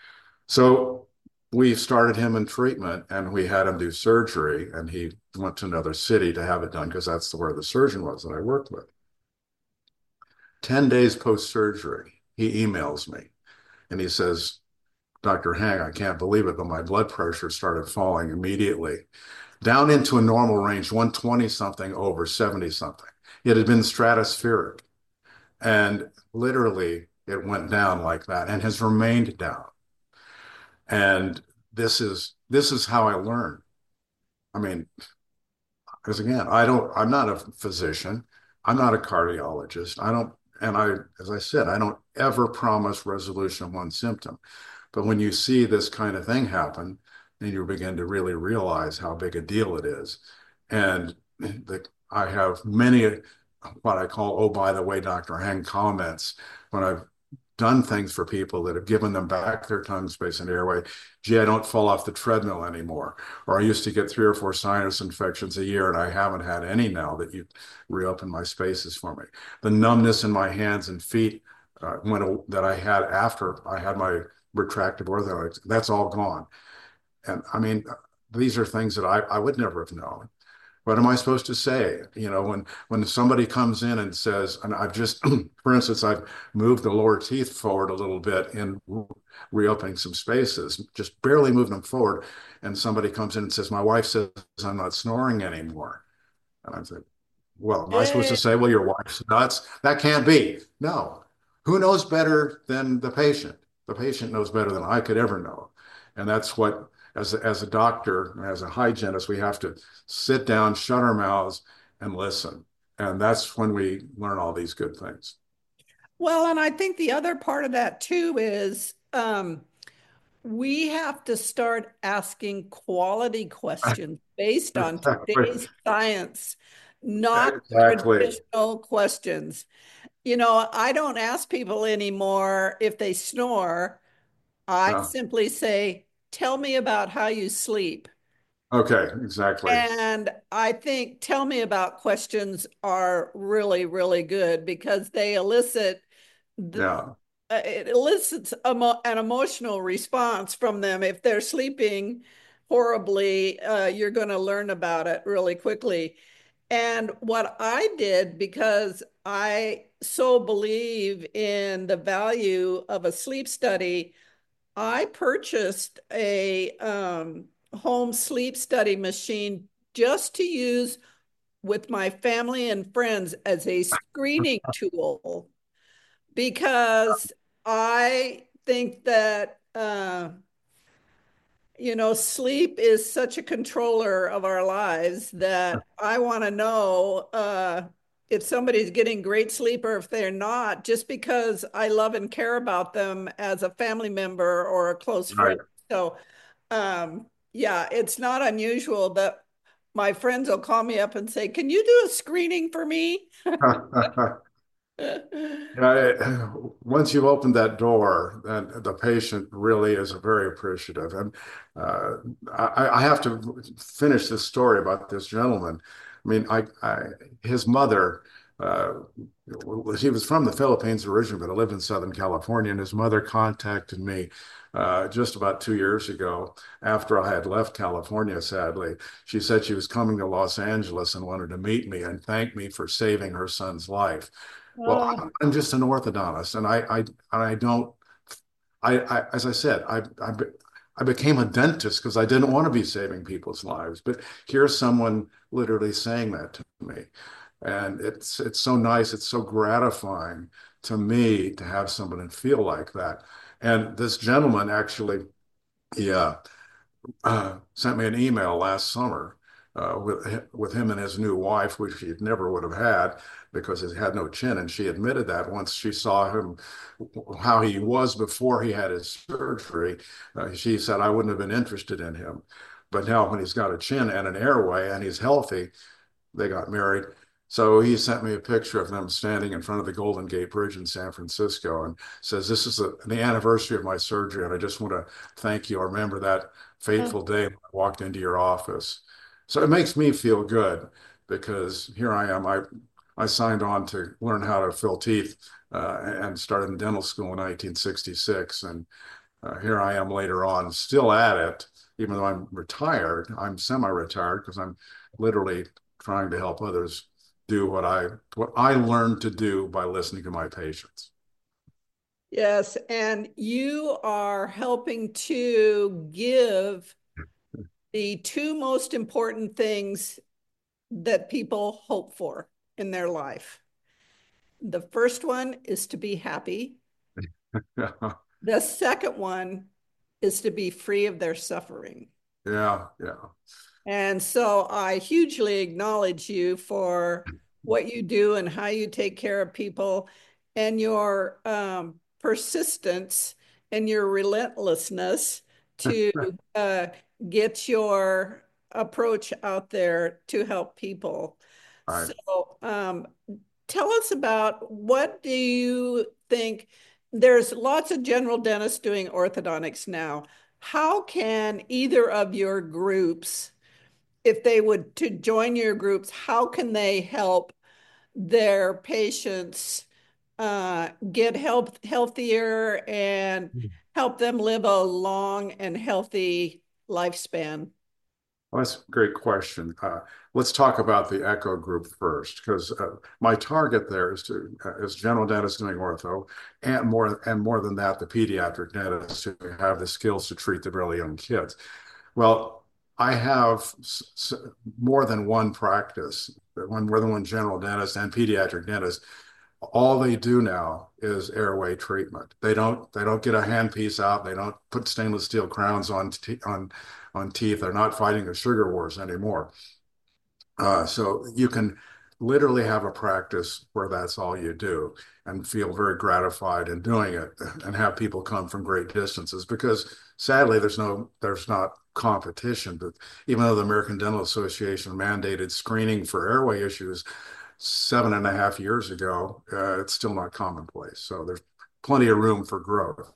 So we started him in treatment and we had him do surgery, and he went to another city to have it done because that's where the surgeon was that I worked with. ten days post-surgery, he emails me and he says, Doctor Hang, I can't believe it, but my blood pressure started falling immediately down into a normal range, one twenty something over seventy something. It had been stratospheric, and literally it went down like that and has remained down. And this is this is how I learned. I mean, because again, I don't, I'm not a physician. I'm not a cardiologist. I don't, and I, as I said, I don't ever promise resolution of one symptom. But when you see this kind of thing happen, then you begin to really realize how big a deal it is. And the, I have many what I call, oh, by the way, Doctor Hang comments when I've done things for people that have given them back their tongue space and airway. Gee, I don't fall off the treadmill anymore. Or I used to get three or four sinus infections a year, and I haven't had any now that you reopened my spaces for me. The numbness in my hands and feet uh, when, that I had after I had my retractive orthodontics, that's all gone. And I mean, these are things that I, I would never have known. What am I supposed to say? You know, when when somebody comes in and says, and I've just, for instance, I've moved the lower teeth forward a little bit in reopening some spaces, just barely moving them forward. And somebody comes in and says, my wife says I'm not snoring anymore. And I said, well, am I supposed to say, well, your wife's nuts? That can't be. No. Who knows better than the patient? The patient knows better than I could ever know. And that's what, as a, as a doctor, as a hygienist, we have to sit down, shut our mouths, and listen. And that's when we learn all these good things. Well, and I think the other part of that too is um, we have to start asking quality questions based on Exactly. today's science, not Exactly. traditional questions. You know, I don't ask people anymore if they snore. I No. simply say, tell me about how you sleep. Okay, exactly. And I think tell me about questions are really, really good because they elicit the, Yeah. uh, it elicits emo an emotional response from them. If they're sleeping horribly, uh, you're going to learn about it really quickly. And what I did, because I so believe in the value of a sleep study, I purchased a um, home sleep study machine just to use with my family and friends as a screening tool because I think that uh, you know, sleep is such a controller of our lives that I want to know, uh, if somebody's getting great sleep or if they're not, just because I love and care about them as a family member or a close Right. friend. So, um, yeah, it's not unusual that my friends will call me up and say, "Can you do a screening for me?" Yeah, it, once you've opened that door, then the patient really is very appreciative. And uh, I, I have to finish this story about this gentleman. I mean, I, I his mother, uh, he was from the Philippines originally, but I lived in Southern California, and his mother contacted me uh, just about two years ago after I had left California, sadly. She said she was coming to Los Angeles and wanted to meet me and thank me for saving her son's life. Well, Oh, I'm, I'm just an orthodontist, and I, I, I don't, I, I, as I said, I, I, I became a dentist because I didn't want to be saving people's lives. But here's someone literally saying that to me, and it's, it's so nice, it's so gratifying to me to have someone feel like that. And this gentleman actually, yeah, uh, sent me an email last summer uh, with with him and his new wife, which he never would have had because he had no chin, and she admitted that once she saw him how he was before he had his surgery. Uh, she said, "I wouldn't have been interested in him, but now when he's got a chin and an airway and he's healthy," they got married. So he sent me a picture of them standing in front of the Golden Gate Bridge in San Francisco and says, "This is the, the anniversary of my surgery, and I just want to thank you. I remember that oh, fateful day when I walked into your office." So it makes me feel good because here I am. I I signed on to learn how to fill teeth uh, and started in dental school in nineteen sixty-six, and uh, here I am later on, still at it, even though I'm retired. I'm semi-retired because I'm literally trying to help others do what I what I learned to do by listening to my patients. yes. And you are helping to give the two most important things that people hope for in their life. The first one is to be happy. Yeah, The second one is to be free of their suffering. yeah, yeah. And so I hugely acknowledge you for what you do and how you take care of people and your um, persistence and your relentlessness to uh, get your approach out there to help people. All right. So um, tell us about what do you think? There's lots of general dentists doing orthodontics now. How can either of your groups, if they would to join your groups, how can they help their patients uh, get help healthier and help them live a long and healthy lifespan? Well, that's a great question. Uh, let's talk about the Echo group first, because uh, my target there is to uh, is general dentists doing ortho, and more and more than that, the pediatric dentists who have the skills to treat the really young kids. Well, I have s- more than one practice, one more than one general dentist and pediatric dentist. All they do now is airway treatment. They don't they don't get a handpiece out. They don't put stainless steel crowns on on on teeth. They're not fighting the sugar wars anymore. Uh, so you can literally have a practice where that's all you do and feel very gratified in doing it and have people come from great distances because sadly there's no there's not competition. But even though the American Dental Association mandated screening for airway issues seven and a half years ago, uh, it's still not commonplace. So there's plenty of room for growth.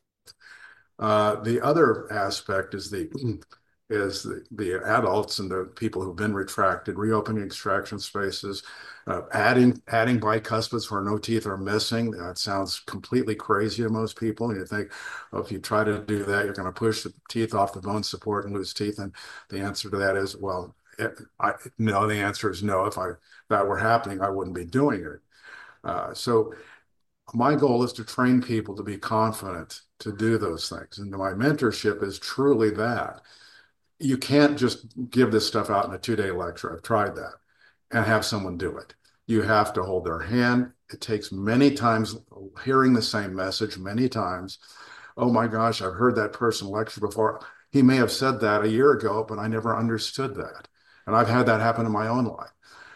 Uh, the other aspect is the is the, the adults and the people who've been retracted, reopening extraction spaces, uh, adding adding bicuspids where no teeth are missing. That sounds completely crazy to most people. And you think, well, if you try to do that, you're going to push the teeth off the bone support and lose teeth. And the answer to that is, well, it, I, no. The answer is no. If I if that were happening, I wouldn't be doing it. Uh, so my goal is to train people to be confident to do those things. And my mentorship is truly that. You can't just give this stuff out in a two day lecture. I've tried that and have someone do it. You have to hold their hand. It takes many times hearing the same message many times. Oh my gosh, I've heard that person lecture before. He may have said that a year ago, but I never understood that. And I've had that happen in my own life.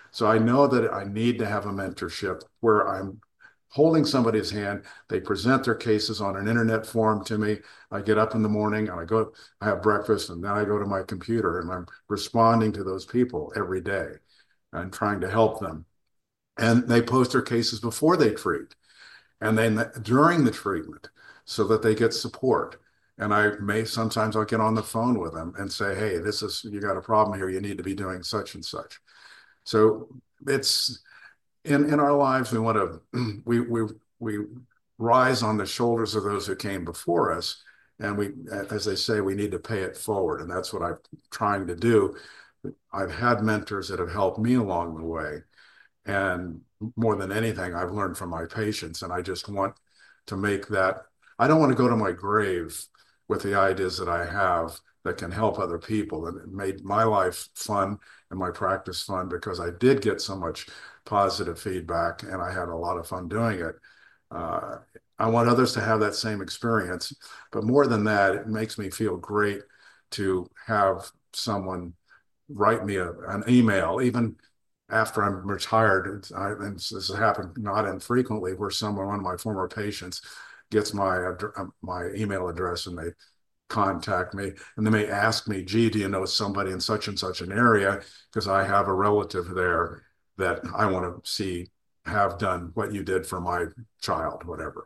So I know that I need to have a mentorship where I'm holding somebody's hand. They present their cases on an internet forum to me. I get up in the morning and I go, I have breakfast, and then I go to my computer and I'm responding to those people every day and trying to help them. And they post their cases before they treat and then during the treatment so that they get support. And I may sometimes I'll get on the phone with them and say, hey, this is, you got a problem here. You need to be doing such and such. So it's in, in our lives, we want to, we, we, we rise on the shoulders of those who came before us. And we, as they say, we need to pay it forward. And that's what I'm trying to do. I've had mentors that have helped me along the way. And more than anything, I've learned from my patients. And I just want to make that, I don't want to go to my grave with the ideas that I have that can help other people. And it made my life fun and my practice fun because I did get so much positive feedback and I had a lot of fun doing it. Uh, I want others to have that same experience. But more than that, it makes me feel great to have someone write me a, an email, even after I'm retired. I, and this has happened not infrequently, where someone, one of my former patients, gets my my email address and they contact me and they may ask me, gee, do you know somebody in such and such an area? Because I have a relative there that I want to see have done what you did for my child, whatever.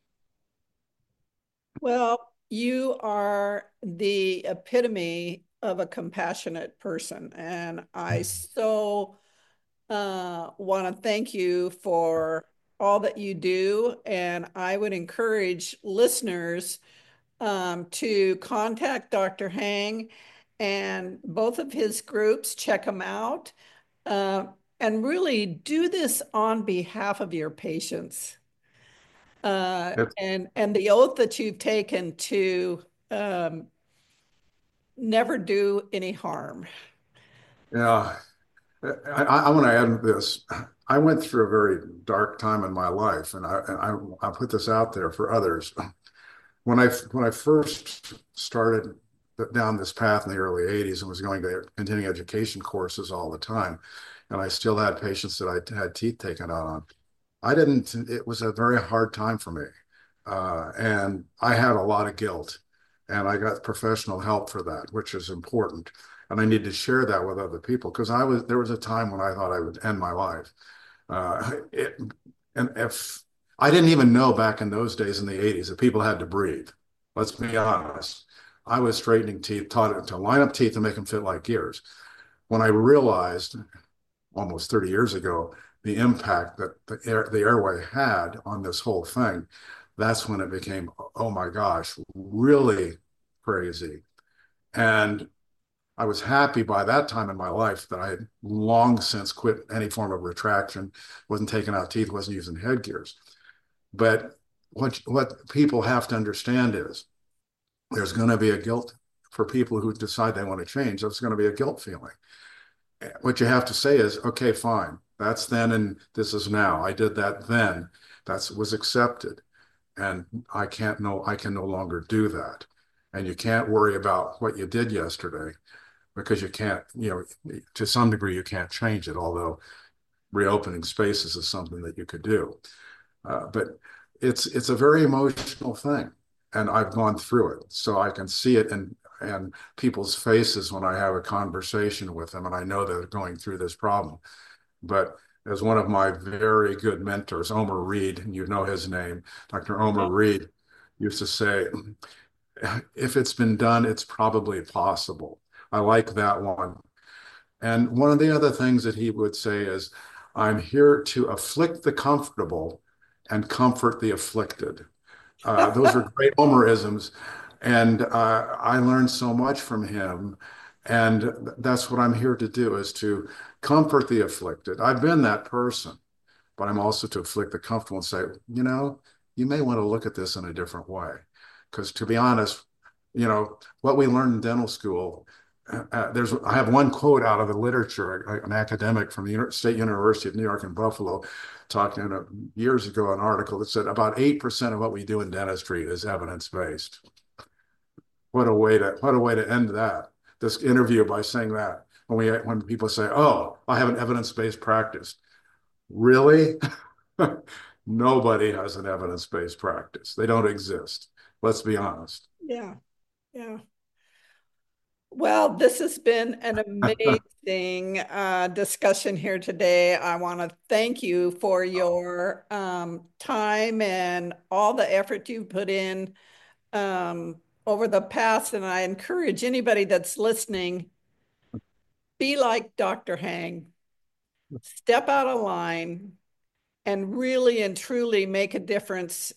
Well, you are the epitome of a compassionate person. And I so uh, want to thank you for all that you do. And I would encourage listeners um, to contact Doctor Hang and both of his groups, check them out, uh, and really do this on behalf of your patients. Uh, It's, and and the oath that you've taken to um, never do any harm. yeah, I, I want to add this. I went through a very dark time in my life, and I, and I, I put this out there for others. When I when I first started down this path in the early eighties and was going to continuing education courses all the time, and I still had patients that I had teeth taken out on, I didn't, it was a very hard time for me. Uh, and I had a lot of guilt, and I got professional help for that, which is important. And I need to share that with other people because I was, there was a time when I thought I would end my life. Uh, it, and if I didn't even know back in those days in the eighties that people had to breathe, let's be honest. I was straightening teeth, taught it to line up teeth and make them fit like gears. When I realized almost thirty years ago, the impact that the, air, the airway had on this whole thing, that's when it became, oh my gosh, really crazy. And I was happy by that time in my life that I had long since quit any form of retraction, wasn't taking out teeth, wasn't using headgears. But what, what people have to understand is there's going to be a guilt for people who decide they want to change. There's going to be a guilt feeling. What you have to say is, okay, fine. That's then and this is now. I did that then. That was accepted. And I can't no, I can no longer do that. And you can't worry about what you did yesterday because you can't, you know, to some degree you can't change it, although reopening spaces is something that you could do. Uh, but it's it's a very emotional thing. And I've gone through it. So I can see it in and people's faces when I have a conversation with them, and I know they're going through this problem. But as one of my very good mentors, Omer Reed, and you know his name, Doctor Omer Reed, used to say, if it's been done, it's probably possible. I like that one. And one of the other things that he would say is, I'm here to afflict the comfortable and comfort the afflicted. Uh, those are great Omerisms. And uh, I learned so much from him. And that's what I'm here to do, is to comfort the afflicted. I've been that person, but I'm also to afflict the comfortable and say, you know, you may want to look at this in a different way. Because to be honest, you know, what we learned in dental school, uh, there's, I have one quote out of the literature, an academic from the State University of New York in Buffalo, talking uh, years ago, an article that said about eight percent of what we do in dentistry is evidence-based. What a way to what a way to end that this interview by saying that. when we when people say, "Oh, I have an evidence-based practice." Really? Nobody has an evidence-based practice. They don't exist. Let's be honest. Yeah. Yeah. Well, this has been an amazing uh, discussion here today. I want to thank you for your um, time and all the effort you put in um, over the past. And I encourage anybody that's listening, be like Doctor Hang, step out of line and really and truly make a difference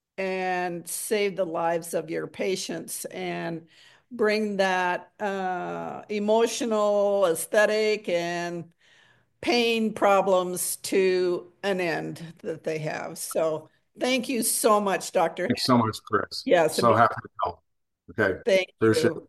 and save the lives of your patients and bring that uh, emotional, aesthetic, and pain problems to an end that they have. So thank you so much, Doctor Thanks so much, Chris. Yes, So happy to help. Okay. thank Appreciate it. you.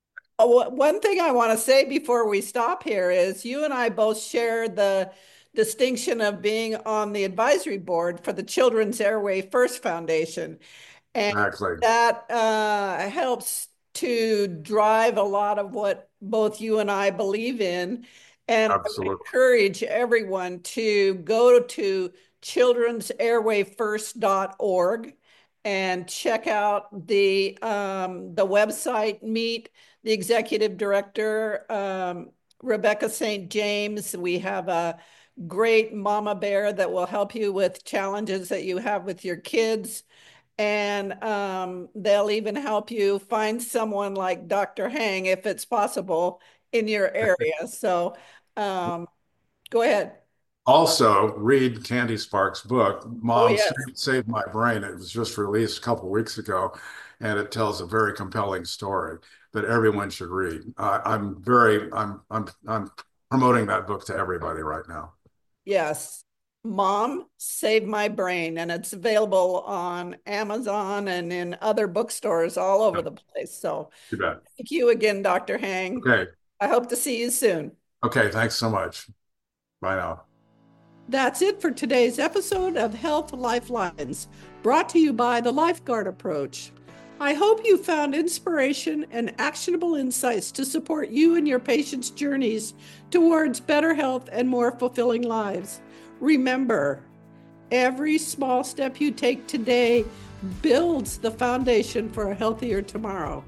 Oh, one thing I want to say before we stop here is you and I both share the distinction of being on the advisory board for the Children's Airway First Foundation. And Exactly. that uh, helps to drive a lot of what both you and I believe in. And I would Absolutely. encourage everyone to go to children's airway first dot org and check out the um, the website, meet the executive director, um, Rebecca Saint James. We have a great mama bear that will help you with challenges that you have with your kids. And um, they'll even help you find someone like Doctor Hang, if it's possible, in your area. So um, go ahead. Also, read Candy Sparks' book, Oh, Mom yes. Saved, Saved My Brain. It was just released a couple of weeks ago, and it tells a very compelling story that everyone should read. Uh, I'm very, I'm, I'm, I'm promoting that book to everybody right now. Yes. Mom Save My Brain. And it's available on Amazon and in other bookstores all over the place. So You bet. thank you again, Doctor Hang. Okay. I hope to see you soon. Okay. Thanks so much. Bye now. That's it for today's episode of Health Lifelines, brought to you by the Lifeguard Approach. I hope you found inspiration and actionable insights to support you and your patients' journeys towards better health and more fulfilling lives. Remember, every small step you take today builds the foundation for a healthier tomorrow.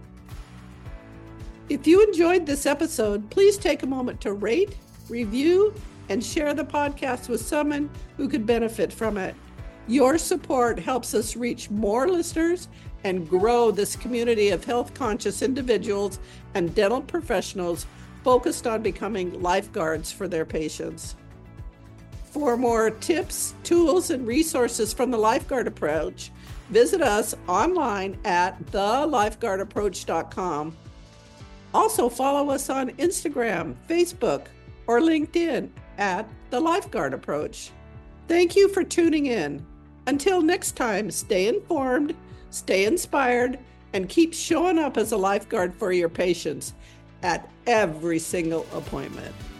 If you enjoyed this episode, please take a moment to rate, review, and share the podcast with someone who could benefit from it. Your support helps us reach more listeners and grow this community of health-conscious individuals and dental professionals focused on becoming lifeguards for their patients. For more tips, tools, and resources from the Lifeguard Approach, visit us online at the lifeguard approach dot com. Also, follow us on Instagram, Facebook, or LinkedIn at The Lifeguard Approach. Thank you for tuning in. Until next time, stay informed, stay inspired, and keep showing up as a lifeguard for your patients at every single appointment.